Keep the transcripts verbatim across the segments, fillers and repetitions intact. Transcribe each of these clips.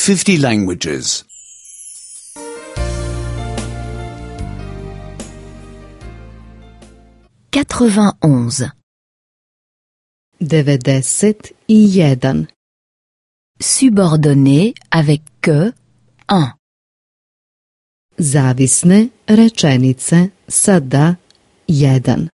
fifty languages. quatre-vingt-onze. devedeset i jedan. Subordonné avec que, un. Zavisne rečenice sa da jedan.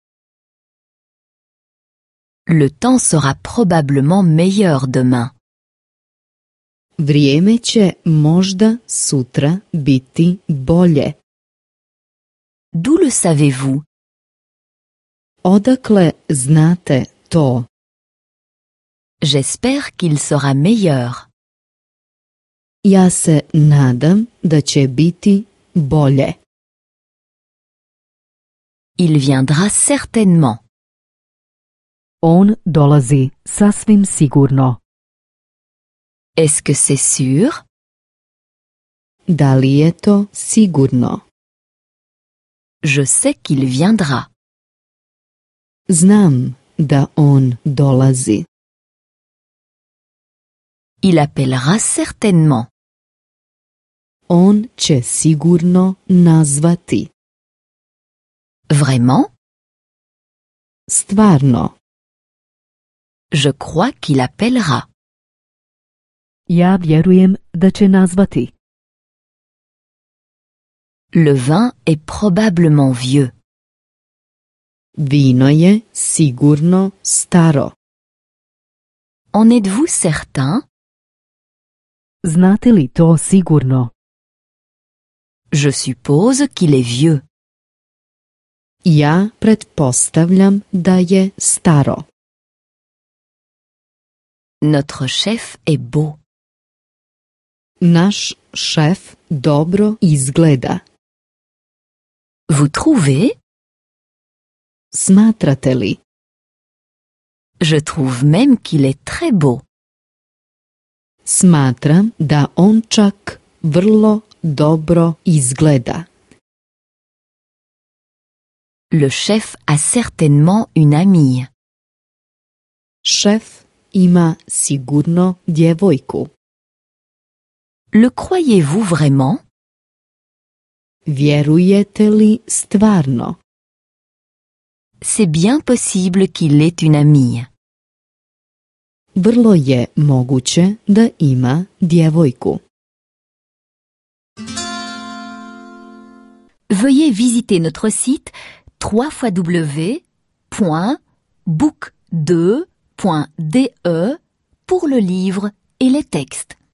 Le temps sera probablement meilleur demain. Vrijeme će možda sutra biti bolje. D'où le savez-vous? Odakle znate to? J'espère qu'il sera meilleur. Ja se nadam da će biti bolje. Il viendra certainement. On dolazi sasvim sigurno. Est-ce que c'est sûr? Da li je to sigurno? Je sais qu'il viendra. Znam da on dolazi. Il appellera certainement. On će sigurno nazvati. Vraiment? Stvarno. Je crois qu'il appellera. Ja vjerujem da će nazvati. Le vin est probablement vieux. Vino je sigurno staro. En êtes-vous certain? Znate li to sigurno? Je suppose qu'il est vieux. Ja pretpostavljam da je staro. Notre chef est beau. Naš šef dobro izgleda. Vous trouvez? Smatrate li? Je trouve même qu'il est très beau. Smatram da on čak vrlo dobro izgleda. Le chef a certainement une amie. Šef ima sigurno djevojku. Le croyez-vous vraiment? Vjerujete li stvarno? C'est bien possible qu'il ait une amie. Vrlo je moguće da ima djevojku. Veuillez visiter notre site w w w point book deux point d e pour le livre et les textes.